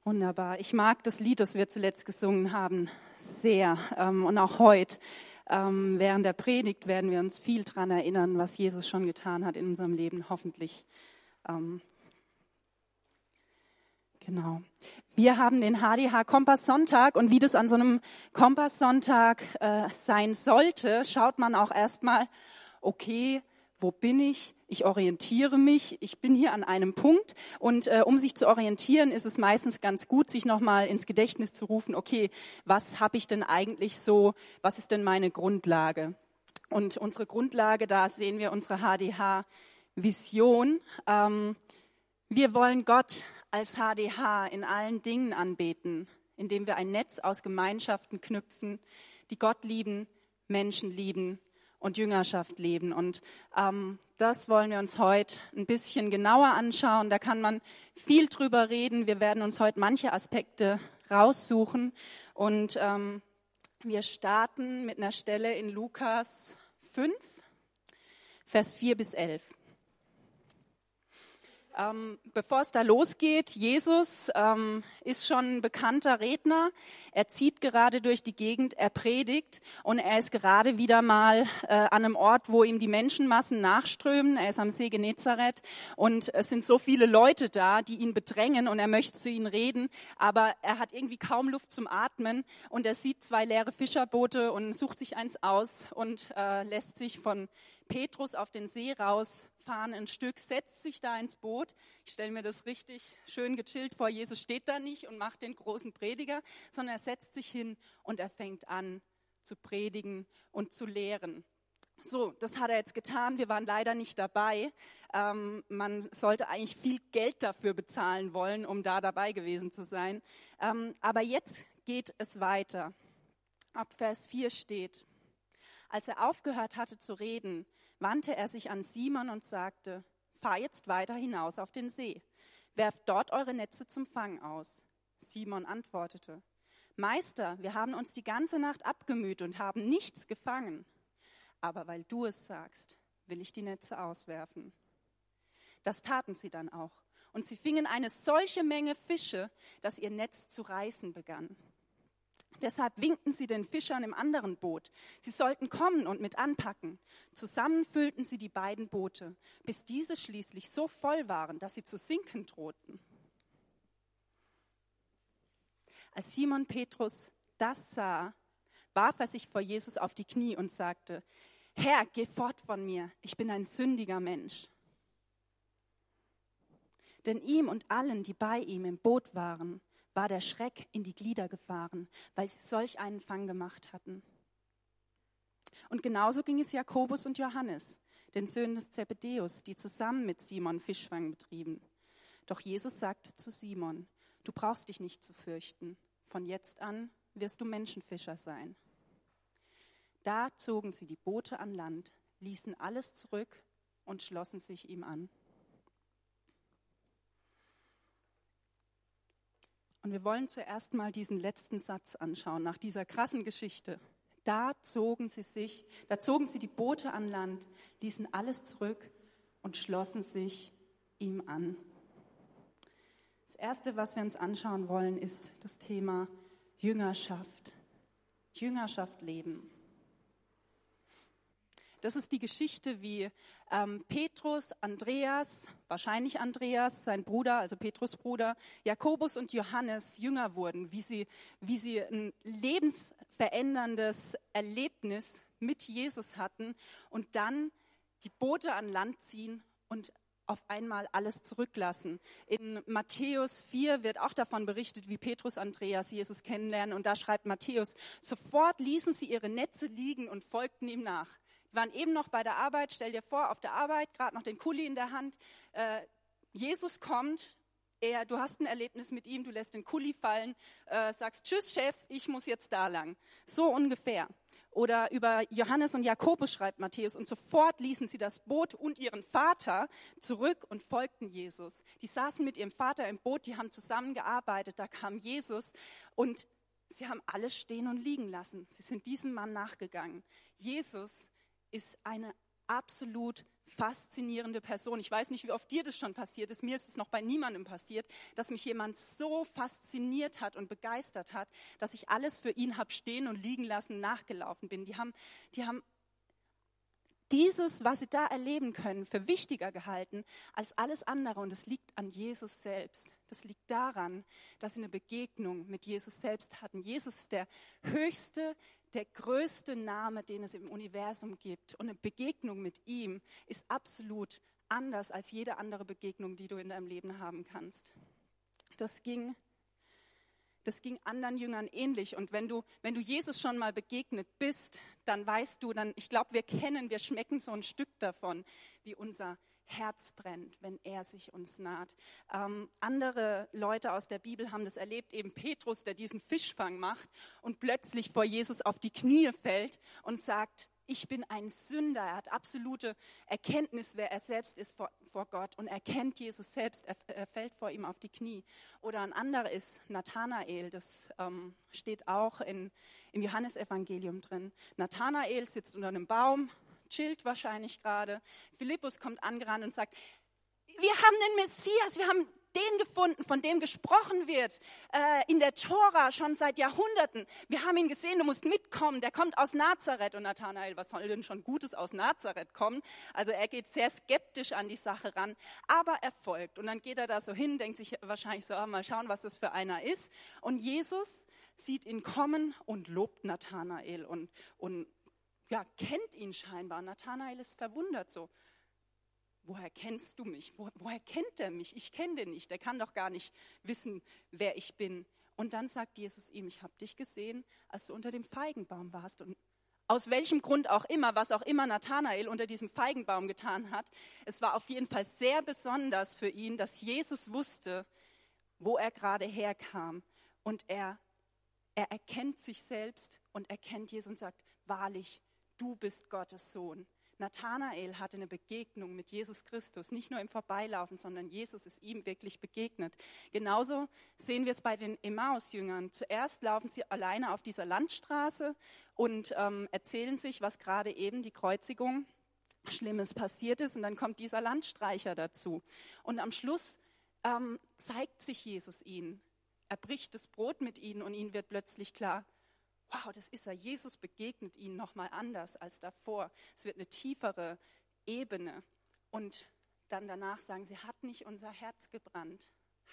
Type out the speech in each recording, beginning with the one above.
Wunderbar. Ich mag das Lied, das wir zuletzt gesungen haben, sehr. Und auch heute, während der Predigt, werden wir uns viel daran erinnern, was Jesus schon getan hat in unserem Leben, hoffentlich. Genau. Wir haben den HDH Kompasssonntag und wie das an so einem Kompasssonntag sein sollte, schaut man auch erstmal, okay, wo bin ich? Ich orientiere mich, ich bin hier an einem Punkt und um sich zu orientieren, ist es meistens ganz gut, sich nochmal ins Gedächtnis zu rufen, okay, was habe ich denn eigentlich so, was ist denn meine Grundlage? Und unsere Grundlage, da sehen wir unsere HDH-Vision. Wir wollen Gott als HDH in allen Dingen anbeten, indem wir ein Netz aus Gemeinschaften knüpfen, die Gott lieben, Menschen lieben und Jüngerschaft leben. Und das wollen wir uns heute ein bisschen genauer anschauen. Da kann man viel drüber reden. Wir werden uns heute manche Aspekte raussuchen. Und wir starten mit einer Stelle in Lukas 5, Vers 4 bis 11. Bevor es da losgeht, Jesus ist schon ein bekannter Redner. Er zieht gerade durch die Gegend, er predigt und er ist gerade wieder mal an einem Ort, wo ihm die Menschenmassen nachströmen. Er ist am See Genezareth und es sind so viele Leute da, die ihn bedrängen und er möchte zu ihnen reden, aber er hat irgendwie kaum Luft zum Atmen und er sieht 2 leere Fischerboote und sucht sich eins aus und lässt sich von Petrus auf den See rausfahren ein Stück, setzt sich da ins Boot. Ich stelle mir das richtig schön gechillt vor. Jesus steht da nicht und macht den großen Prediger, sondern er setzt sich hin und er fängt an zu predigen und zu lehren. So, das hat er jetzt getan. Wir waren leider nicht dabei. Man sollte eigentlich viel Geld dafür bezahlen wollen, um da dabei gewesen zu sein. Aber jetzt geht es weiter. Ab Vers 4 steht: Als er aufgehört hatte zu reden, wandte er sich an Simon und sagte: Fahr jetzt weiter hinaus auf den See. Werft dort eure Netze zum Fang aus. Simon antwortete: Meister, wir haben uns die ganze Nacht abgemüht und haben nichts gefangen. Aber weil du es sagst, will ich die Netze auswerfen. Das taten sie dann auch. Und sie fingen eine solche Menge Fische, dass ihr Netz zu reißen begann. Deshalb winkten sie den Fischern im anderen Boot. Sie sollten kommen und mit anpacken. Zusammen füllten sie die beiden Boote, bis diese schließlich so voll waren, dass sie zu sinken drohten. Als Simon Petrus das sah, warf er sich vor Jesus auf die Knie und sagte: Herr, geh fort von mir, ich bin ein sündiger Mensch. Denn ihm und allen, die bei ihm im Boot waren, war der Schreck in die Glieder gefahren, weil sie solch einen Fang gemacht hatten. Und genauso ging es Jakobus und Johannes, den Söhnen des Zebedäus, die zusammen mit Simon Fischfang betrieben. Doch Jesus sagte zu Simon: Du brauchst dich nicht zu fürchten, von jetzt an wirst du Menschenfischer sein. Da zogen sie die Boote an Land, ließen alles zurück und schlossen sich ihm an. Und wir wollen zuerst mal diesen letzten Satz anschauen, nach dieser krassen Geschichte. Da zogen sie die Boote an Land, ließen alles zurück und schlossen sich ihm an. Das Erste, was wir uns anschauen wollen, ist das Thema Jüngerschaft. Jüngerschaft leben. Das ist die Geschichte, wie Petrus, Andreas, wahrscheinlich Andreas, sein Bruder, also Petrus' Bruder, Jakobus und Johannes Jünger wurden, wie sie ein lebensveränderndes Erlebnis mit Jesus hatten und dann die Boote an Land ziehen und auf einmal alles zurücklassen. In Matthäus 4 wird auch davon berichtet, wie Petrus, Andreas Jesus kennenlernen und da schreibt Matthäus: Sofort ließen sie ihre Netze liegen und folgten ihm nach. Wir waren eben noch bei der Arbeit, stell dir vor, auf der Arbeit, gerade noch den Kuli in der Hand. Jesus kommt, du hast ein Erlebnis mit ihm, du lässt den Kuli fallen, sagst: Tschüss Chef, ich muss jetzt da lang. So ungefähr. Oder über Johannes und Jakobus schreibt Matthäus: Und sofort ließen sie das Boot und ihren Vater zurück und folgten Jesus. Die saßen mit ihrem Vater im Boot, die haben zusammengearbeitet, da kam Jesus und sie haben alles stehen und liegen lassen. Sie sind diesem Mann nachgegangen. Jesus ist eine absolut faszinierende Person. Ich weiß nicht, wie oft dir das schon passiert ist. Mir ist es noch bei niemandem passiert, dass mich jemand so fasziniert hat und begeistert hat, dass ich alles für ihn habe stehen und liegen lassen, nachgelaufen bin. Die haben dieses, was sie da erleben können, für wichtiger gehalten als alles andere. Und es liegt an Jesus selbst. Das liegt daran, dass sie eine Begegnung mit Jesus selbst hatten. Jesus ist der höchste, der größte Name, den es im Universum gibt. Und eine Begegnung mit ihm ist absolut anders als jede andere Begegnung, die du in deinem Leben haben kannst. Das ging anderen Jüngern ähnlich. Und wenn du Jesus schon mal begegnet bist, dann weißt du, ich glaube, wir schmecken so ein Stück davon, wie unser Herz brennt, wenn er sich uns naht. Andere Leute aus der Bibel haben das erlebt, eben Petrus, der diesen Fischfang macht und plötzlich vor Jesus auf die Knie fällt und sagt, ich bin ein Sünder. Er hat absolute Erkenntnis, wer er selbst ist vor Gott und er kennt Jesus selbst. Er fällt vor ihm auf die Knie. Oder ein anderer ist Nathanael, das steht auch im Johannesevangelium drin. Nathanael sitzt unter einem Baum, chillt wahrscheinlich gerade. Philippus kommt angerannt und sagt, wir haben den Messias, wir haben den gefunden, von dem gesprochen wird in der Tora schon seit Jahrhunderten. Wir haben ihn gesehen, du musst mitkommen, der kommt aus Nazareth. Und Nathanael, was soll denn schon Gutes aus Nazareth kommen? Also er geht sehr skeptisch an die Sache ran, aber er folgt. Und dann geht er da so hin, denkt sich wahrscheinlich so, mal schauen, was das für einer ist. Und Jesus sieht ihn kommen und lobt Nathanael und kennt ihn scheinbar. Nathanael ist verwundert so. Woher kennst du mich? Woher kennt er mich? Ich kenne den nicht. Der kann doch gar nicht wissen, wer ich bin. Und dann sagt Jesus ihm, ich habe dich gesehen, als du unter dem Feigenbaum warst. Und aus welchem Grund auch immer, was auch immer Nathanael unter diesem Feigenbaum getan hat, es war auf jeden Fall sehr besonders für ihn, dass Jesus wusste, wo er gerade herkam. Und er erkennt sich selbst und erkennt Jesus und sagt, wahrlich, du bist Gottes Sohn. Nathanael hatte eine Begegnung mit Jesus Christus, nicht nur im Vorbeilaufen, sondern Jesus ist ihm wirklich begegnet. Genauso sehen wir es bei den Emmaus-Jüngern. Zuerst laufen sie alleine auf dieser Landstraße und erzählen sich, was gerade eben die Kreuzigung Schlimmes passiert ist. Und dann kommt dieser Landstreicher dazu. Und am Schluss zeigt sich Jesus ihnen. Er bricht das Brot mit ihnen und ihnen wird plötzlich klar, wow, das ist er. Jesus begegnet ihnen nochmal anders als davor. Es wird eine tiefere Ebene. Und dann danach sagen sie, hat nicht unser Herz gebrannt,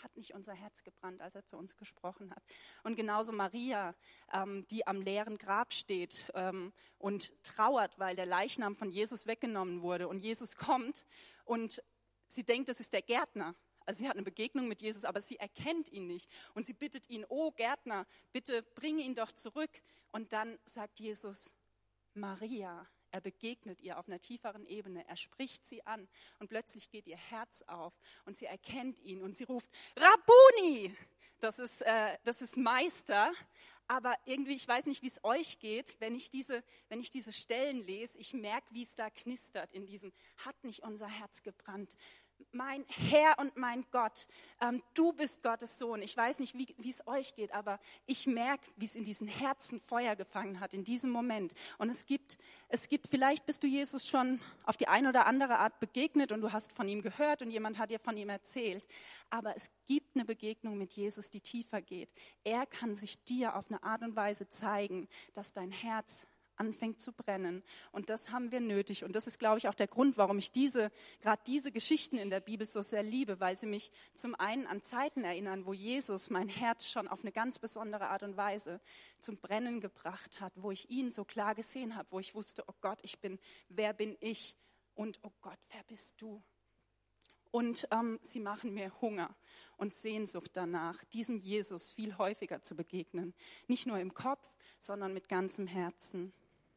als er zu uns gesprochen hat. Und genauso Maria, die am leeren Grab steht und trauert, weil der Leichnam von Jesus weggenommen wurde. Und Jesus kommt und sie denkt, das ist der Gärtner. Also sie hat eine Begegnung mit Jesus, aber sie erkennt ihn nicht. Und sie bittet ihn, oh Gärtner, bitte bringe ihn doch zurück. Und dann sagt Jesus, Maria. Er begegnet ihr auf einer tieferen Ebene. Er spricht sie an und plötzlich geht ihr Herz auf und sie erkennt ihn und sie ruft, Rabbuni! Das ist Meister. Aber irgendwie, ich weiß nicht, wie es euch geht, wenn ich diese Stellen lese, ich merke, wie es da knistert in diesem, hat nicht unser Herz gebrannt. Mein Herr und mein Gott, du bist Gottes Sohn. Ich weiß nicht, wie es euch geht, aber ich merke, wie es in diesen Herzen Feuer gefangen hat, in diesem Moment. Und es gibt, vielleicht bist du Jesus schon auf die eine oder andere Art begegnet und du hast von ihm gehört und jemand hat dir von ihm erzählt. Aber es gibt eine Begegnung mit Jesus, die tiefer geht. Er kann sich dir auf eine Art und Weise zeigen, dass dein Herz anfängt zu brennen. Und das haben wir nötig. Und das ist, glaube ich, auch der Grund, warum ich gerade diese Geschichten in der Bibel so sehr liebe, weil sie mich zum einen an Zeiten erinnern, wo Jesus mein Herz schon auf eine ganz besondere Art und Weise zum Brennen gebracht hat, wo ich ihn so klar gesehen habe, wo ich wusste, oh Gott, wer bin ich? Und oh Gott, wer bist du? Und sie machen mir Hunger und Sehnsucht danach, diesem Jesus viel häufiger zu begegnen. Nicht nur im Kopf, sondern mit ganzem Herzen.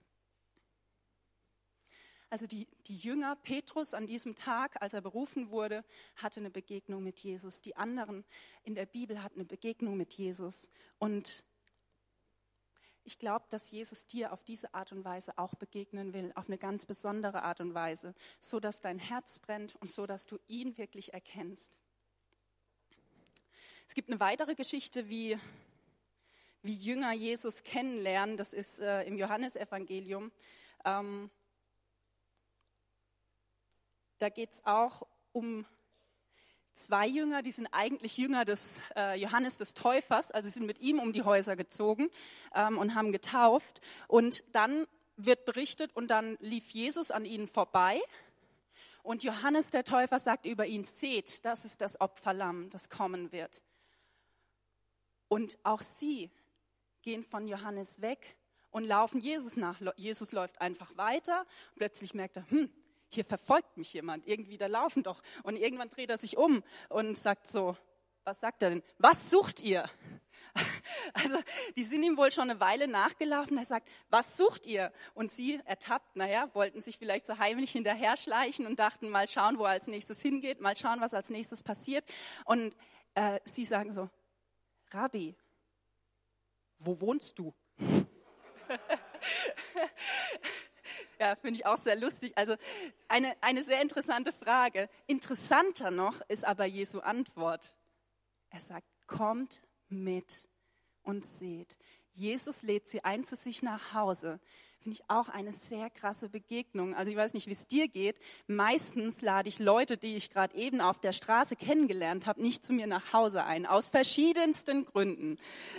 Also die Jünger, Petrus an diesem Tag, als er berufen wurde, hatte eine Begegnung mit Jesus. Die anderen in der Bibel hatten eine Begegnung mit Jesus. Und ich glaube, dass Jesus dir auf diese Art und Weise auch begegnen will, auf eine ganz besondere Art und Weise, so dass dein Herz brennt und so dass du ihn wirklich erkennst. Es gibt eine weitere Geschichte, wie Jünger Jesus kennenlernen. Das ist im Johannesevangelium. Da geht es auch um 2 Jünger, die sind eigentlich Jünger des Johannes des Täufers, also sie sind mit ihm um die Häuser gezogen und haben getauft. Und dann wird berichtet und dann lief Jesus an ihnen vorbei. Und Johannes der Täufer sagt über ihn, seht, das ist das Opferlamm, das kommen wird. Und auch sie gehen von Johannes weg und laufen Jesus nach. Jesus läuft einfach weiter. Plötzlich merkt er, hier verfolgt mich jemand. Irgendwie, da laufen doch. Und irgendwann dreht er sich um und sagt so, was sagt er denn? Was sucht ihr? Also die sind ihm wohl schon eine Weile nachgelaufen. Er sagt, was sucht ihr? Und sie ertappt, wollten sich vielleicht so heimlich hinterher schleichen und dachten, mal schauen, wo er als nächstes hingeht, mal schauen, was als nächstes passiert. Und sie sagen so, Rabbi, wo wohnst du? Ja, finde ich auch sehr lustig. Also eine sehr interessante Frage. Interessanter noch ist aber Jesu Antwort. Er sagt, kommt mit und seht. Jesus lädt sie ein zu sich nach Hause. Finde ich auch eine sehr krasse Begegnung. Also ich weiß nicht, wie es dir geht. Meistens lade ich Leute, die ich gerade eben auf der Straße kennengelernt habe, nicht zu mir nach Hause ein. Aus verschiedensten Gründen.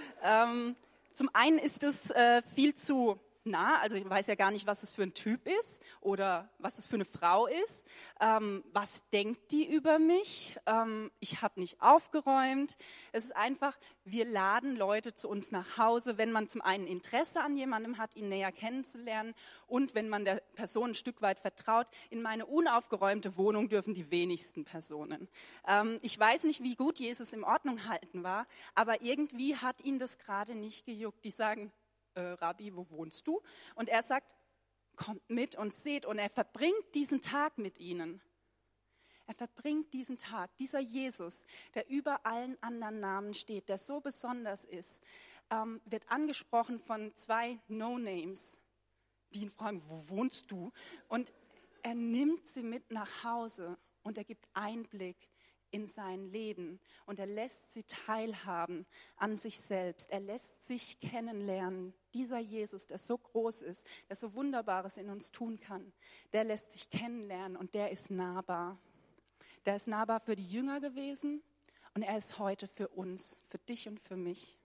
Zum einen ist es viel zu nah, also ich weiß ja gar nicht, was es für ein Typ ist oder was es für eine Frau ist. Was denkt die über mich? Ich habe nicht aufgeräumt. Es ist einfach, wir laden Leute zu uns nach Hause, wenn man zum einen Interesse an jemandem hat, ihn näher kennenzulernen und wenn man der Person ein Stück weit vertraut. In meine unaufgeräumte Wohnung dürfen die wenigsten Personen. Ich weiß nicht, wie gut Jesus im Ordnung halten war, aber irgendwie hat ihn das gerade nicht gejuckt. Die sagen, Rabbi, wo wohnst du? Und er sagt, kommt mit und seht. Und er verbringt diesen Tag mit ihnen. Er verbringt diesen Tag. Dieser Jesus, der über allen anderen Namen steht, der so besonders ist, wird angesprochen von 2 No-Names, die ihn fragen, wo wohnst du? Und er nimmt sie mit nach Hause und er gibt Einblick in sein Leben und er lässt sie teilhaben an sich selbst. Er lässt sich kennenlernen. Dieser Jesus, der so groß ist, der so Wunderbares in uns tun kann, der lässt sich kennenlernen und der ist nahbar. Der ist nahbar für die Jünger gewesen und er ist heute für uns, für dich und für mich.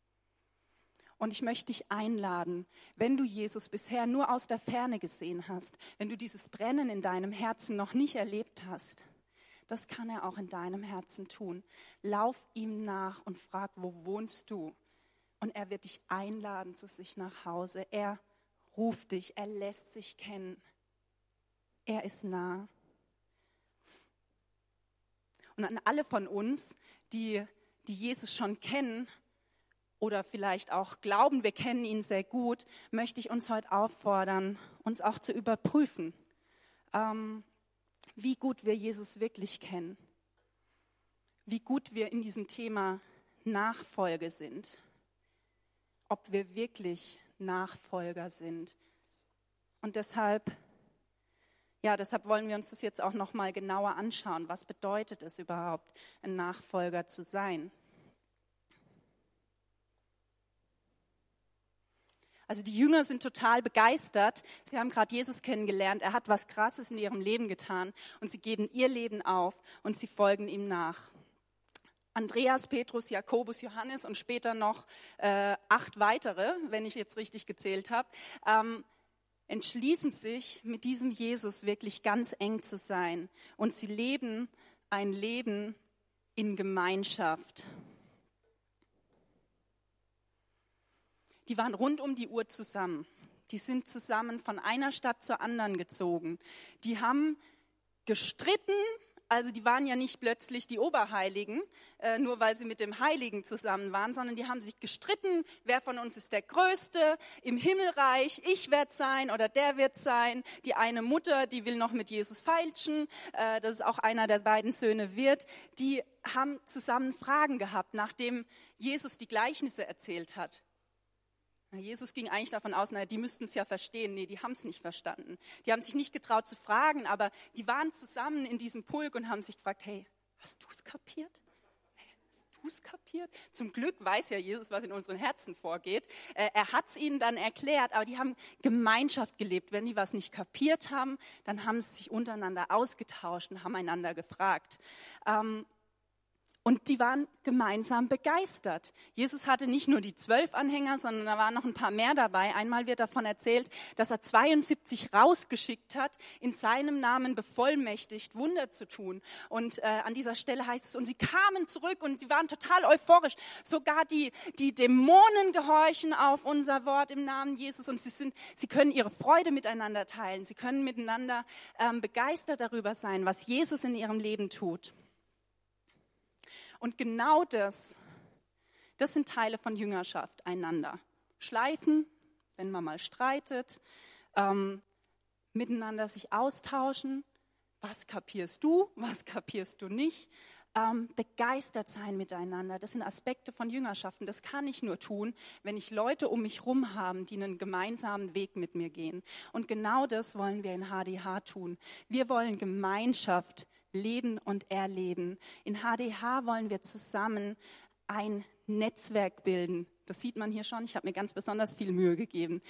Und ich möchte dich einladen, wenn du Jesus bisher nur aus der Ferne gesehen hast, wenn du dieses Brennen in deinem Herzen noch nicht erlebt hast, das kann er auch in deinem Herzen tun. Lauf ihm nach und frag, wo wohnst du? Und er wird dich einladen zu sich nach Hause. Er ruft dich, er lässt sich kennen. Er ist nah. Und an alle von uns, die Jesus schon kennen oder vielleicht auch glauben, wir kennen ihn sehr gut, möchte ich uns heute auffordern, uns auch zu überprüfen, wie gut wir Jesus wirklich kennen, wie gut wir in diesem Thema Nachfolge sind, ob wir wirklich Nachfolger sind. Und deshalb wollen wir uns das jetzt auch noch mal genauer anschauen. Was bedeutet es überhaupt, ein Nachfolger zu sein? Also die Jünger sind total begeistert. Sie haben gerade Jesus kennengelernt. Er hat was Krasses in ihrem Leben getan und sie geben ihr Leben auf und sie folgen ihm nach. Andreas, Petrus, Jakobus, Johannes und später noch 8 weitere, wenn ich jetzt richtig gezählt habe, entschließen sich, mit diesem Jesus wirklich ganz eng zu sein. Und sie leben ein Leben in Gemeinschaft. Die waren rund um die Uhr zusammen. Die sind zusammen von einer Stadt zur anderen gezogen. Die haben gestritten, also die waren ja nicht plötzlich die Oberheiligen, nur weil sie mit dem Heiligen zusammen waren, sondern die haben sich gestritten, wer von uns ist der Größte im Himmelreich, ich werde sein oder der wird sein. Die eine Mutter, die will noch mit Jesus feilschen, das ist auch einer der beiden Söhne wird. Die haben zusammen Fragen gehabt, nachdem Jesus die Gleichnisse erzählt hat. Jesus ging eigentlich davon aus, die müssten es ja verstehen. Nee, die haben es nicht verstanden. Die haben sich nicht getraut zu fragen, aber die waren zusammen in diesem Pulk und haben sich gefragt, hey, hast du es kapiert? Hey, hast du du es kapiert? Zum Glück weiß ja Jesus, was in unseren Herzen vorgeht. Er hat es ihnen dann erklärt, aber die haben Gemeinschaft gelebt. Wenn die was nicht kapiert haben, dann haben sie sich untereinander ausgetauscht und haben einander gefragt. Und die waren gemeinsam begeistert. Jesus hatte nicht nur die 12 Anhänger, sondern da waren noch ein paar mehr dabei. Einmal wird davon erzählt, dass er 72 rausgeschickt hat, in seinem Namen bevollmächtigt, Wunder zu tun. Und an dieser Stelle heißt es, und sie kamen zurück und sie waren total euphorisch. Sogar die Dämonen gehorchen auf unser Wort im Namen Jesus und sie können ihre Freude miteinander teilen. Sie können miteinander begeistert darüber sein, was Jesus in ihrem Leben tut. Und genau das sind Teile von Jüngerschaft, einander schleifen, wenn man mal streitet, miteinander sich austauschen, was kapierst du nicht, begeistert sein miteinander. Das sind Aspekte von Jüngerschaften. Das kann ich nur tun, wenn ich Leute um mich herum habe, die einen gemeinsamen Weg mit mir gehen. Und genau das wollen wir in HDH tun. Wir wollen Gemeinschaft leben und erleben. In HDH wollen wir zusammen ein Netzwerk bilden. Das sieht man hier schon. Ich habe mir ganz besonders viel Mühe gegeben.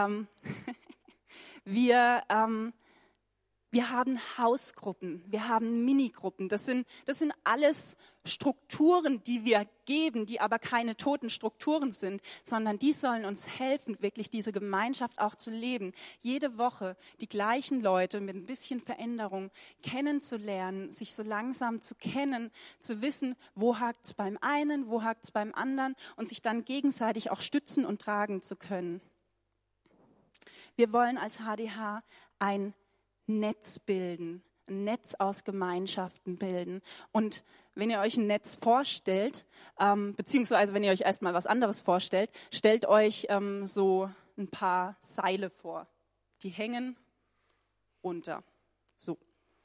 Wir haben Hausgruppen, wir haben Minigruppen. Das sind alles Strukturen, die wir geben, die aber keine toten Strukturen sind, sondern die sollen uns helfen, wirklich diese Gemeinschaft auch zu leben. Jede Woche die gleichen Leute mit ein bisschen Veränderung kennenzulernen, sich so langsam zu kennen, zu wissen, wo hakt's beim einen, wo hakt's beim anderen und sich dann gegenseitig auch stützen und tragen zu können. Wir wollen als HDH ein Netz bilden, ein Netz aus Gemeinschaften bilden. Und wenn ihr euch ein Netz vorstellt, beziehungsweise wenn ihr euch erstmal was anderes vorstellt, stellt euch so ein paar Seile vor. Die hängen runter. So.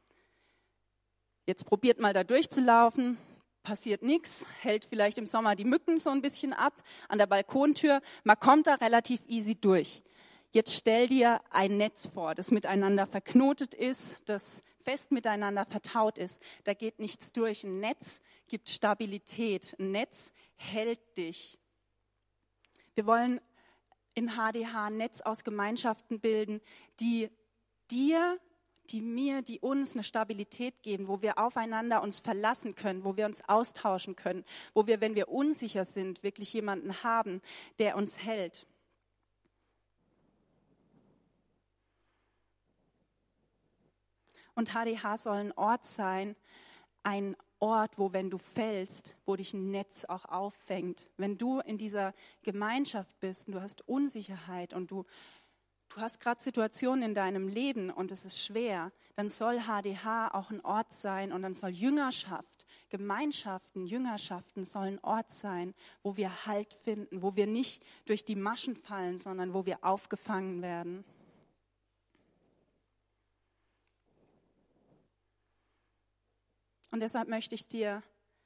Jetzt probiert mal da durchzulaufen. Passiert nichts, hält vielleicht im Sommer die Mücken so ein bisschen ab an der Balkontür. Man kommt da relativ easy durch. Jetzt stell dir ein Netz vor, das miteinander verknotet ist, das fest miteinander vertaut ist. Da geht nichts durch. Ein Netz gibt Stabilität. Ein Netz hält dich. Wir wollen in HDH ein Netz aus Gemeinschaften bilden, die dir, die mir, die uns eine Stabilität geben, wo wir aufeinander uns verlassen können, wo wir uns austauschen können, wo wir, wenn wir unsicher sind, wirklich jemanden haben, der uns hält. Und HDH soll ein Ort sein, ein Ort, wo, wenn du fällst, wo dich ein Netz auch auffängt. Wenn du in dieser Gemeinschaft bist und du hast Unsicherheit und du hast gerade Situationen in deinem Leben und es ist schwer, dann soll HDH auch ein Ort sein und dann soll Jüngerschaft, Gemeinschaften, Jüngerschaften sollen ein Ort sein, wo wir Halt finden, wo wir nicht durch die Maschen fallen, sondern wo wir aufgefangen werden. Und deshalb möchte ich dir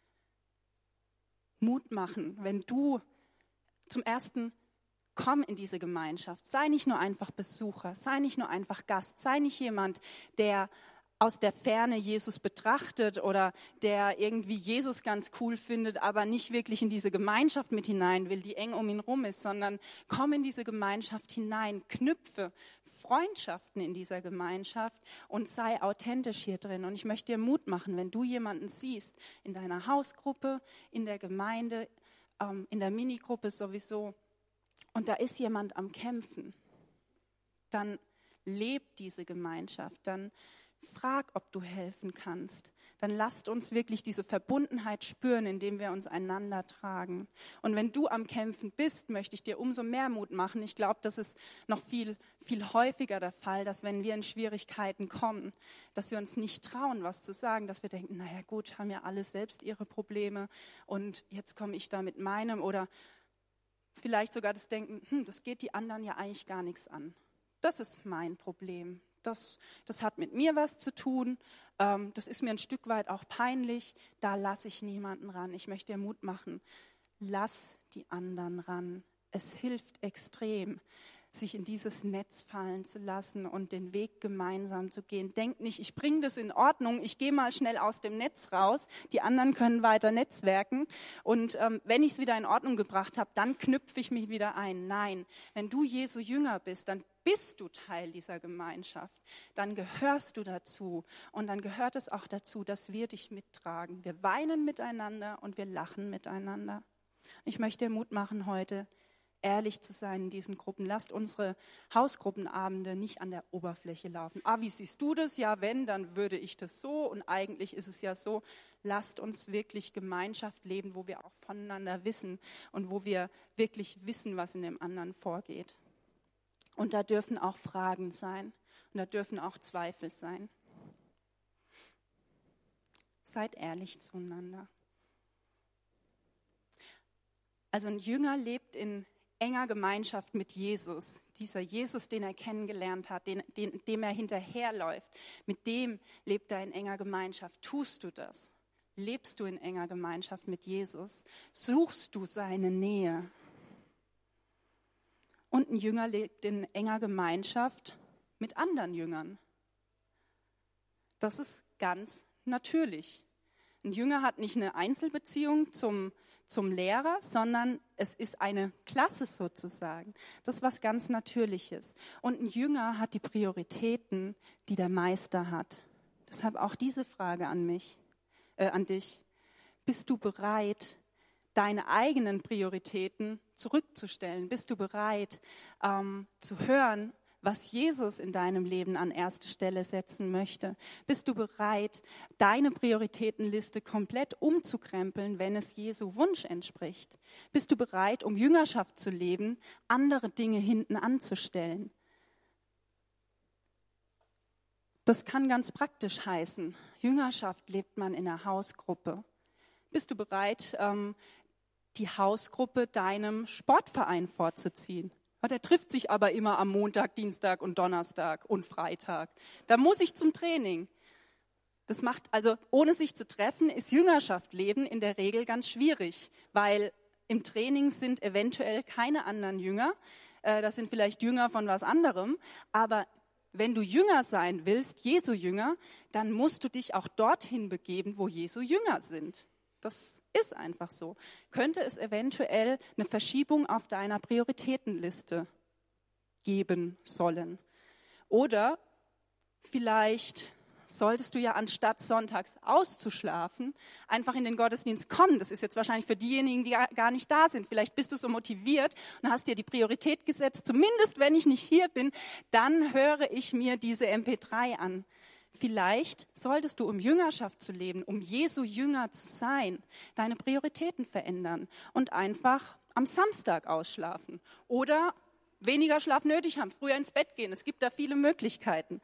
Mut machen, wenn du zum Ersten komm in diese Gemeinschaft. Sei nicht nur einfach Besucher, sei nicht nur einfach Gast, sei nicht jemand, der aus der Ferne Jesus betrachtet oder der irgendwie Jesus ganz cool findet, aber nicht wirklich in diese Gemeinschaft mit hinein will, die eng um ihn rum ist, sondern komm in diese Gemeinschaft hinein, knüpfe Freundschaften in dieser Gemeinschaft und sei authentisch hier drin. Und ich möchte dir Mut machen, wenn du jemanden siehst, in deiner Hausgruppe, in der Gemeinde, in der Minigruppe sowieso, und da ist jemand am Kämpfen, dann lebt diese Gemeinschaft, dann frag, ob du helfen kannst. Dann lasst uns wirklich diese Verbundenheit spüren, indem wir uns einander tragen. Und wenn du am Kämpfen bist, möchte ich dir umso mehr Mut machen. Ich glaube, das ist noch viel, viel häufiger der Fall, dass wenn wir in Schwierigkeiten kommen, dass wir uns nicht trauen, was zu sagen, dass wir denken, naja gut, haben ja alle selbst ihre Probleme und jetzt komme ich da mit meinem oder vielleicht sogar das Denken, das geht die anderen ja eigentlich gar nichts an. Das ist mein Problem. Das hat mit mir was zu tun. Das ist mir ein Stück weit auch peinlich. Da lasse ich niemanden ran. Ich möchte dir Mut machen. Lass die anderen ran. Es hilft extrem. sich in dieses Netz fallen zu lassen und den Weg gemeinsam zu gehen. Denkt nicht, ich bringe das in Ordnung, ich gehe mal schnell aus dem Netz raus, die anderen können weiter netzwerken und wenn ich es wieder in Ordnung gebracht habe, dann knüpfe ich mich wieder ein. Nein, wenn du Jesu Jünger bist, dann bist du Teil dieser Gemeinschaft, dann gehörst du dazu und dann gehört es auch dazu, dass wir dich mittragen. Wir weinen miteinander und wir lachen miteinander. Ich möchte dir Mut machen heute, ehrlich zu sein in diesen Gruppen. Lasst unsere Hausgruppenabende nicht an der Oberfläche laufen. Wie siehst du das? Ja, wenn, dann würde ich das so und eigentlich ist es ja so. Lasst uns wirklich Gemeinschaft leben, wo wir auch voneinander wissen und wo wir wirklich wissen, was in dem anderen vorgeht. Und da dürfen auch Fragen sein und da dürfen auch Zweifel sein. Seid ehrlich zueinander. Also ein Jünger lebt in enger Gemeinschaft mit Jesus. Dieser Jesus, den er kennengelernt hat, dem er hinterherläuft, mit dem lebt er in enger Gemeinschaft. Tust du das? Lebst du in enger Gemeinschaft mit Jesus? Suchst du seine Nähe? Und ein Jünger lebt in enger Gemeinschaft mit anderen Jüngern. Das ist ganz natürlich. Ein Jünger hat nicht eine Einzelbeziehung zum Lehrer, sondern es ist eine Klasse sozusagen. Das ist was ganz Natürliches. Und ein Jünger hat die Prioritäten, die der Meister hat. Deshalb auch diese Frage an dich. Bist du bereit, deine eigenen Prioritäten zurückzustellen? Bist du bereit, zu hören, was Jesus in deinem Leben an erste Stelle setzen möchte? Bist du bereit, deine Prioritätenliste komplett umzukrempeln, wenn es Jesu Wunsch entspricht? Bist du bereit, um Jüngerschaft zu leben, andere Dinge hinten anzustellen? Das kann ganz praktisch heißen. Jüngerschaft lebt man in einer Hausgruppe. Bist du bereit, die Hausgruppe deinem Sportverein vorzuziehen? Der trifft sich aber immer am Montag, Dienstag und Donnerstag und Freitag. Da muss ich zum Training. Das macht also, ohne sich zu treffen, ist Jüngerschaft leben in der Regel ganz schwierig, weil im Training sind eventuell keine anderen Jünger. Das sind vielleicht Jünger von was anderem, aber wenn du Jünger sein willst, Jesu Jünger, dann musst du dich auch dorthin begeben, wo Jesu Jünger sind. Das ist einfach so. Könnte es eventuell eine Verschiebung auf deiner Prioritätenliste geben sollen? Oder vielleicht solltest du ja anstatt sonntags auszuschlafen, einfach in den Gottesdienst kommen. Das ist jetzt wahrscheinlich für diejenigen, die gar nicht da sind. Vielleicht bist du so motiviert und hast dir die Priorität gesetzt, zumindest wenn ich nicht hier bin, dann höre ich mir diese MP3 an. Vielleicht solltest du, um Jüngerschaft zu leben, um Jesu Jünger zu sein, deine Prioritäten verändern und einfach am Samstag ausschlafen oder weniger Schlaf nötig haben, früher ins Bett gehen. Es gibt da viele Möglichkeiten.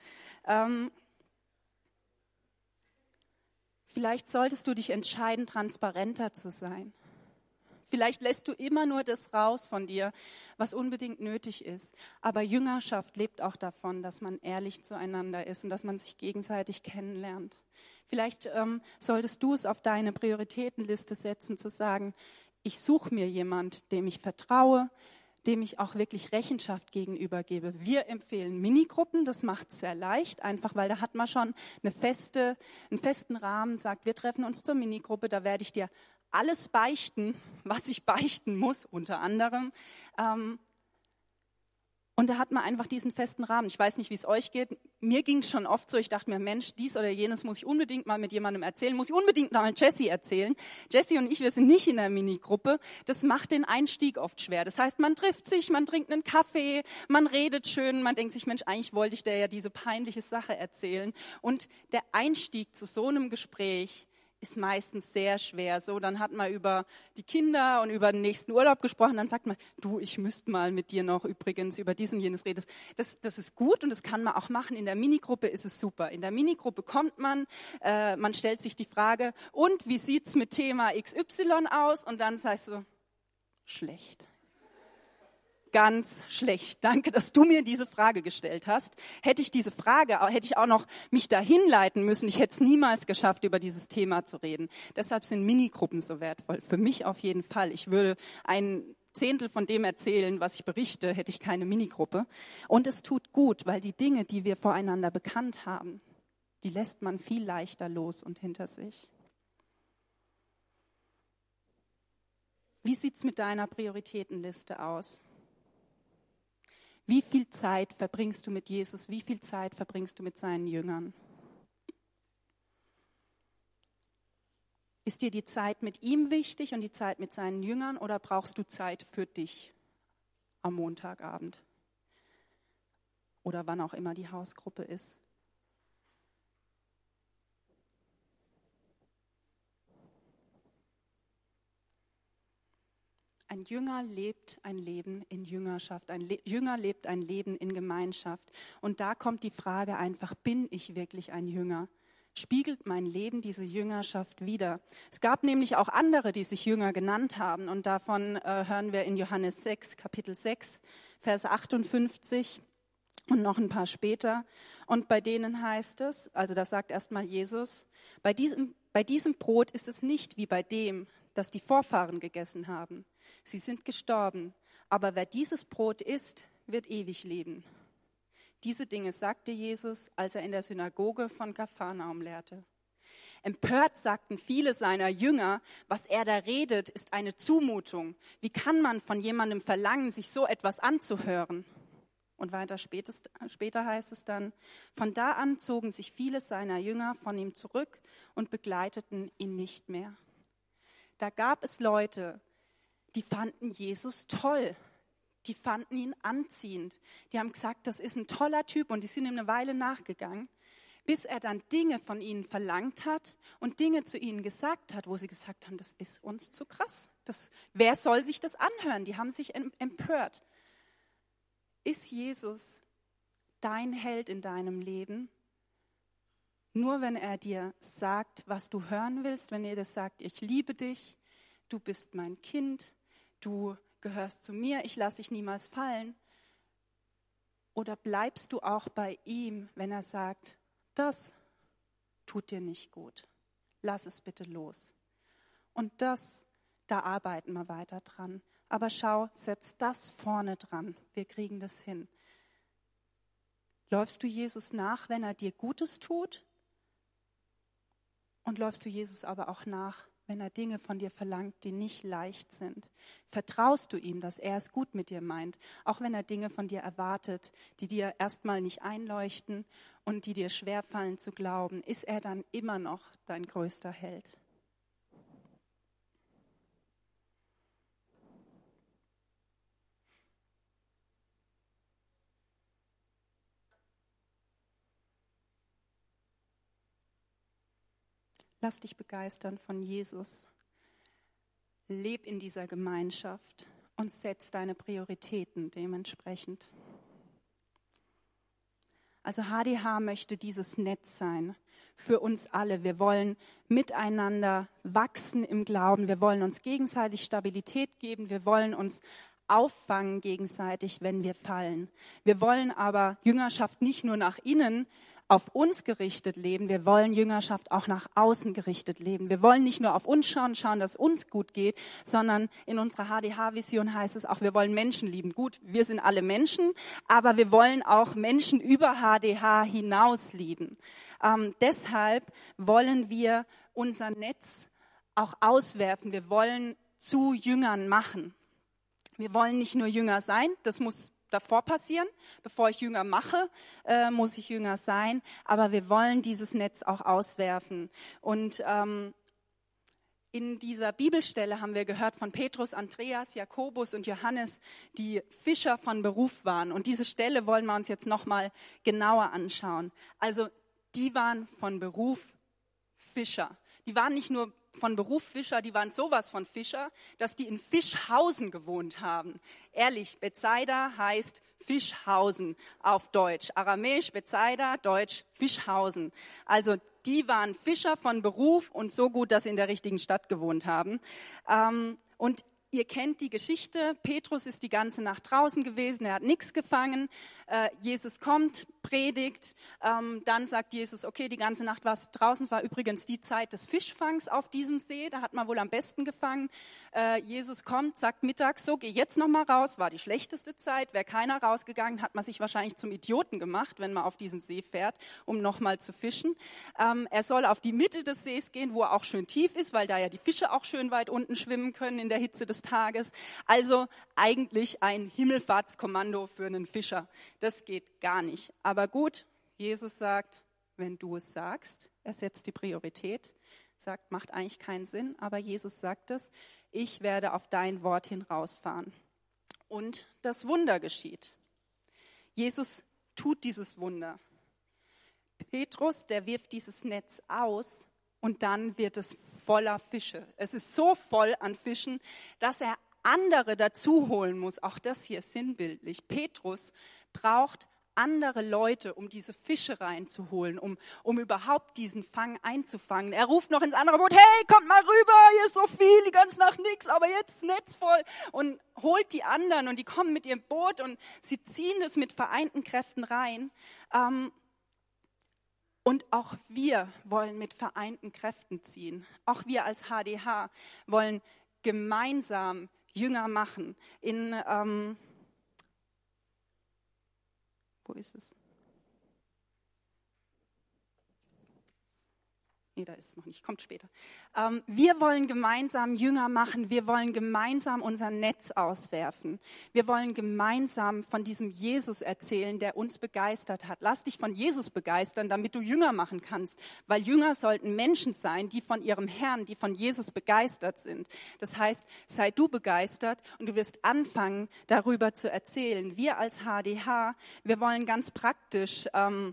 Vielleicht solltest du dich entscheiden, transparenter zu sein. Vielleicht lässt du immer nur das raus von dir, was unbedingt nötig ist. Aber Jüngerschaft lebt auch davon, dass man ehrlich zueinander ist und dass man sich gegenseitig kennenlernt. Vielleicht solltest du es auf deine Prioritätenliste setzen, zu sagen, ich suche mir jemand, dem ich vertraue, dem ich auch wirklich Rechenschaft gegenüber gebe. Wir empfehlen Minigruppen, das macht es sehr leicht, einfach weil da hat man schon einen festen Rahmen, sagt, wir treffen uns zur Minigruppe, da werde ich dir alles beichten, was ich beichten muss, unter anderem. Und da hat man einfach diesen festen Rahmen. Ich weiß nicht, wie es euch geht. Mir ging es schon oft so, ich dachte mir, Mensch, dies oder jenes muss ich unbedingt mal mit jemandem erzählen, muss ich unbedingt mal Jessie erzählen. Jessie und ich, wir sind nicht in der Minigruppe. Das macht den Einstieg oft schwer. Das heißt, man trifft sich, man trinkt einen Kaffee, man redet schön, man denkt sich, Mensch, eigentlich wollte ich dir ja diese peinliche Sache erzählen. Und der Einstieg zu so einem Gespräch ist meistens sehr schwer. So, dann hat man über die Kinder und über den nächsten Urlaub gesprochen. Dann sagt man, du, ich müsste mal mit dir noch übrigens über dies und jenes reden. Das ist gut und das kann man auch machen. In der Minigruppe ist es super. In der Minigruppe kommt man stellt sich die Frage, und wie sieht's mit Thema XY aus? Und dann sagst du, schlecht. Ganz schlecht. Danke, dass du mir diese Frage gestellt hast. Hätte ich auch noch mich dahin leiten müssen, ich hätte es niemals geschafft, über dieses Thema zu reden. Deshalb sind Minigruppen so wertvoll. Für mich auf jeden Fall. Ich würde einen Zehntel von dem erzählen, was ich berichte, hätte ich keine Minigruppe. Und es tut gut, weil die Dinge, die wir voreinander bekannt haben, die lässt man viel leichter los und hinter sich. Wie sieht es mit deiner Prioritätenliste aus? Wie viel Zeit verbringst du mit Jesus? Wie viel Zeit verbringst du mit seinen Jüngern? Ist dir die Zeit mit ihm wichtig und die Zeit mit seinen Jüngern oder brauchst du Zeit für dich am Montagabend? Oder wann auch immer die Hausgruppe ist? Ein Jünger lebt ein Leben in Jüngerschaft, ein Jünger lebt ein Leben in Gemeinschaft. Und da kommt die Frage einfach, bin ich wirklich ein Jünger? Spiegelt mein Leben diese Jüngerschaft wider? Es gab nämlich auch andere, die sich Jünger genannt haben. Und davon hören wir in Johannes 6, Kapitel 6, Vers 58 und noch ein paar später. Und bei denen heißt es, also das sagt erstmal Jesus, bei diesem Brot ist es nicht wie bei dem, das die Vorfahren gegessen haben. Sie sind gestorben, aber wer dieses Brot isst, wird ewig leben. Diese Dinge sagte Jesus, als er in der Synagoge von Kapharnaum lehrte. Empört sagten viele seiner Jünger, was er da redet, ist eine Zumutung. Wie kann man von jemandem verlangen, sich so etwas anzuhören? Und weiter später heißt es dann, von da an zogen sich viele seiner Jünger von ihm zurück und begleiteten ihn nicht mehr. Da gab es Leute, die fanden Jesus toll. Die fanden ihn anziehend. Die haben gesagt, das ist ein toller Typ und die sind ihm eine Weile nachgegangen, bis er dann Dinge von ihnen verlangt hat und Dinge zu ihnen gesagt hat, wo sie gesagt haben, das ist uns zu krass. Wer soll sich das anhören? Die haben sich empört. Ist Jesus dein Held in deinem Leben? Nur wenn er dir sagt, was du hören willst, wenn er dir sagt, ich liebe dich, du bist mein Kind, du gehörst zu mir, ich lasse dich niemals fallen. Oder bleibst du auch bei ihm, wenn er sagt, das tut dir nicht gut, lass es bitte los. Und da arbeiten wir weiter dran. Aber schau, setz das vorne dran, wir kriegen das hin. Läufst du Jesus nach, wenn er dir Gutes tut? Und läufst du Jesus aber auch nach, wenn er Dinge von dir verlangt, die nicht leicht sind? Vertraust du ihm, dass er es gut mit dir meint, auch wenn er Dinge von dir erwartet, die dir erstmal nicht einleuchten und die dir schwerfallen zu glauben? Ist er dann immer noch dein größter Held? Lass dich begeistern von Jesus. Leb in dieser Gemeinschaft und setz deine Prioritäten dementsprechend. Also HDH möchte dieses Netz sein für uns alle. Wir wollen miteinander wachsen im Glauben. Wir wollen uns gegenseitig Stabilität geben. Wir wollen uns auffangen gegenseitig, wenn wir fallen. Wir wollen aber Jüngerschaft nicht nur nach innen auf uns gerichtet leben, wir wollen Jüngerschaft auch nach außen gerichtet leben. Wir wollen nicht nur auf uns schauen, dass es uns gut geht, sondern in unserer HDH-Vision heißt es auch, wir wollen Menschen lieben. Gut, wir sind alle Menschen, aber wir wollen auch Menschen über HDH hinaus lieben. Deshalb wollen wir unser Netz auch auswerfen. Wir wollen zu Jüngern machen. Wir wollen nicht nur Jünger sein, das muss davor passieren. Bevor ich Jünger mache, muss ich Jünger sein. Aber wir wollen dieses Netz auch auswerfen. Und in dieser Bibelstelle haben wir gehört von Petrus, Andreas, Jakobus und Johannes, die Fischer von Beruf waren. Und diese Stelle wollen wir uns jetzt nochmal genauer anschauen. Also die waren von Beruf Fischer. Die waren nicht nur von Beruf Fischer, die waren sowas von Fischer, dass die in Fischhausen gewohnt haben. Ehrlich, Bethsaida heißt Fischhausen auf Deutsch. Aramäisch Bethsaida, Deutsch Fischhausen. Also die waren Fischer von Beruf und so gut, dass sie in der richtigen Stadt gewohnt haben. Und ihr kennt die Geschichte. Petrus ist die ganze Nacht draußen gewesen, er hat nichts gefangen. Jesus kommt, predigt. Dann sagt Jesus, okay, die ganze Nacht war es draußen. Es war übrigens die Zeit des Fischfangs auf diesem See. Da hat man wohl am besten gefangen. Jesus kommt, sagt mittags so, geh jetzt noch mal raus. War die schlechteste Zeit. Wäre keiner rausgegangen, hat man sich wahrscheinlich zum Idioten gemacht, wenn man auf diesen See fährt, um noch mal zu fischen. Er soll auf die Mitte des Sees gehen, wo er auch schön tief ist, weil da ja die Fische auch schön weit unten schwimmen können in der Hitze des Tages. Also eigentlich ein Himmelfahrtskommando für einen Fischer. Das geht gar nicht. Aber gut, Jesus sagt, wenn du es sagst, er setzt die Priorität, sagt, macht eigentlich keinen Sinn, aber Jesus sagt es, ich werde auf dein Wort hin rausfahren. Und das Wunder geschieht. Jesus tut dieses Wunder. Petrus, der wirft dieses Netz aus und dann wird es voller Fische. Es ist so voll an Fischen, dass er andere dazu holen muss. Auch das hier ist sinnbildlich. Petrus braucht andere Leute, um diese Fische reinzuholen, um überhaupt diesen Fang einzufangen. Er ruft noch ins andere Boot, hey, kommt mal rüber, hier ist so viel, die ganze Nacht nichts, aber jetzt ist das Netz voll. Und holt die anderen und die kommen mit ihrem Boot und sie ziehen das mit vereinten Kräften rein. Und auch wir wollen mit vereinten Kräften ziehen. Auch wir als HDH wollen gemeinsam Jünger machen. Wo ist es? Nee, da ist es noch nicht, kommt später. Wir wollen gemeinsam Jünger machen, wir wollen gemeinsam unser Netz auswerfen. Wir wollen gemeinsam von diesem Jesus erzählen, der uns begeistert hat. Lass dich von Jesus begeistern, damit du Jünger machen kannst. Weil Jünger sollten Menschen sein, die von ihrem Herrn, die von Jesus begeistert sind. Das heißt, sei du begeistert und du wirst anfangen, darüber zu erzählen. Wir als HDH, wir wollen ganz praktisch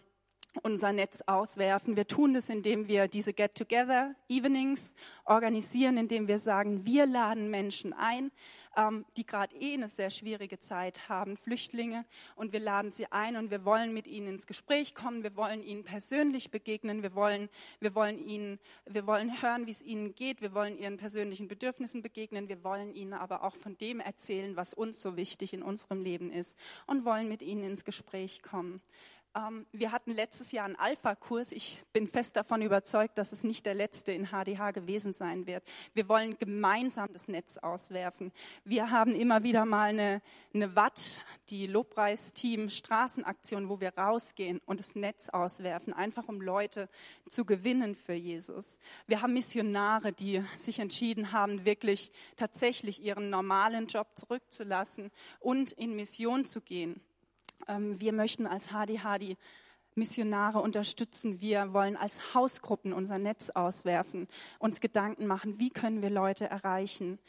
unser Netz auswerfen. Wir tun das, indem wir diese Get-Together-Evenings organisieren, indem wir sagen, wir laden Menschen ein, die gerade eine sehr schwierige Zeit haben, Flüchtlinge, und wir laden sie ein und wir wollen mit ihnen ins Gespräch kommen, wir wollen ihnen persönlich begegnen, wir wollen hören, wie es ihnen geht, wir wollen ihren persönlichen Bedürfnissen begegnen, wir wollen ihnen aber auch von dem erzählen, was uns so wichtig in unserem Leben ist und wollen mit ihnen ins Gespräch kommen. Wir hatten letztes Jahr einen Alpha-Kurs. Ich bin fest davon überzeugt, dass es nicht der letzte in HDH gewesen sein wird. Wir wollen gemeinsam das Netz auswerfen. Wir haben immer wieder mal eine Watt, die Lobpreisteam Straßenaktion, wo wir rausgehen und das Netz auswerfen, einfach um Leute zu gewinnen für Jesus. Wir haben Missionare, die sich entschieden haben, wirklich tatsächlich ihren normalen Job zurückzulassen und in Mission zu gehen. Wir möchten als HDH die Missionare unterstützen. Wir wollen als Hausgruppen unser Netz auswerfen, uns Gedanken machen, wie können wir Leute erreichen.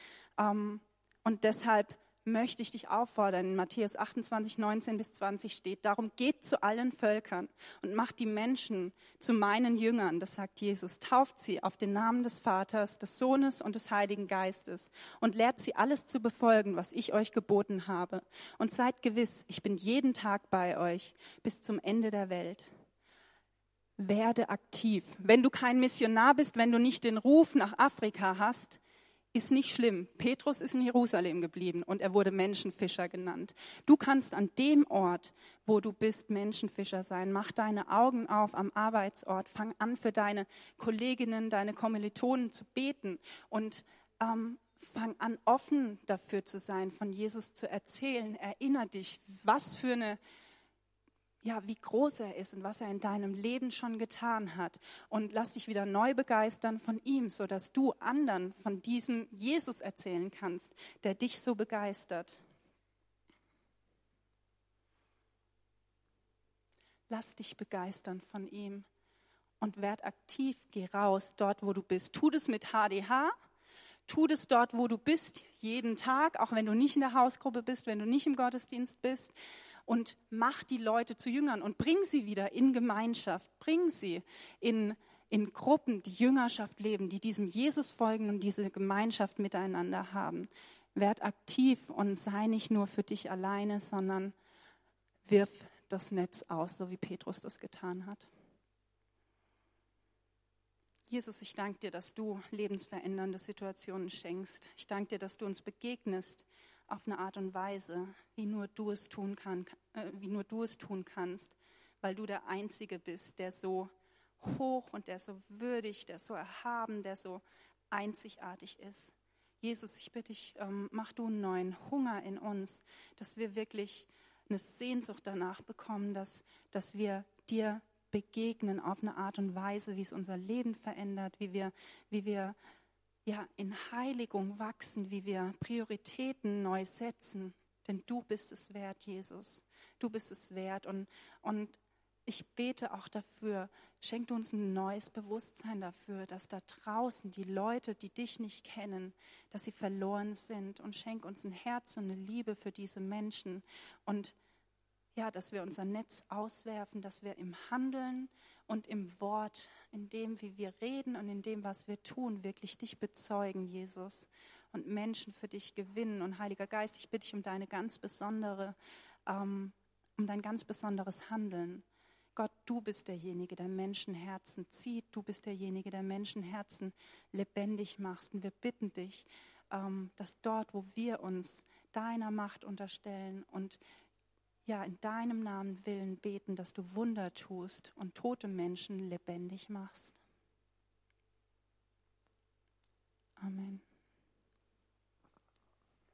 Und deshalb möchte ich dich auffordern, in Matthäus 28, 19-20 steht, darum geht zu allen Völkern und macht die Menschen zu meinen Jüngern, das sagt Jesus, tauft sie auf den Namen des Vaters, des Sohnes und des Heiligen Geistes und lehrt sie alles zu befolgen, was ich euch geboten habe. Und seid gewiss, ich bin jeden Tag bei euch bis zum Ende der Welt. Werde aktiv. Wenn du kein Missionar bist, wenn du nicht den Ruf nach Afrika hast, ist nicht schlimm. Petrus ist in Jerusalem geblieben und er wurde Menschenfischer genannt. Du kannst an dem Ort, wo du bist, Menschenfischer sein. Mach deine Augen auf am Arbeitsort. Fang an, für deine Kolleginnen, deine Kommilitonen zu beten und fang an, offen dafür zu sein, von Jesus zu erzählen. Erinner dich, wie groß er ist und was er in deinem Leben schon getan hat. Und lass dich wieder neu begeistern von ihm, sodass du anderen von diesem Jesus erzählen kannst, der dich so begeistert. Lass dich begeistern von ihm und werd aktiv, geh raus, dort wo du bist. Tu das mit HDH, tu das dort wo du bist, jeden Tag, auch wenn du nicht in der Hausgruppe bist, wenn du nicht im Gottesdienst bist. Und mach die Leute zu Jüngern und bring sie wieder in Gemeinschaft, bring sie in Gruppen, die Jüngerschaft leben, die diesem Jesus folgen und diese Gemeinschaft miteinander haben. Werd aktiv und sei nicht nur für dich alleine, sondern wirf das Netz aus, so wie Petrus das getan hat. Jesus, ich danke dir, dass du lebensverändernde Situationen schenkst. Ich danke dir, dass du uns begegnest auf eine Art und Weise, wie nur du es tun kannst, weil du der Einzige bist, der so hoch und der so würdig, der so erhaben, der so einzigartig ist. Jesus, ich bitte dich, mach du einen neuen Hunger in uns, dass wir wirklich eine Sehnsucht danach bekommen, dass wir dir begegnen auf eine Art und Weise, wie es unser Leben verändert, wie wir ja in Heiligung wachsen, wie wir Prioritäten neu setzen. Denn du bist es wert, Jesus. Du bist es wert. Und ich bete auch dafür, schenk du uns ein neues Bewusstsein dafür, dass da draußen die Leute, die dich nicht kennen, dass sie verloren sind. Und schenk uns ein Herz und eine Liebe für diese Menschen. Und ja, dass wir unser Netz auswerfen, dass wir im Handeln und im Wort, in dem, wie wir reden und in dem, was wir tun, wirklich dich bezeugen, Jesus, und Menschen für dich gewinnen. Und Heiliger Geist, ich bitte dich um dein ganz besonderes Handeln. Gott, du bist derjenige, der Menschenherzen zieht. Du bist derjenige, der Menschenherzen lebendig machst. Und wir bitten dich, dass dort, wo wir uns deiner Macht unterstellen und ja, in deinem Namen willen beten, dass du Wunder tust und tote Menschen lebendig machst. Amen.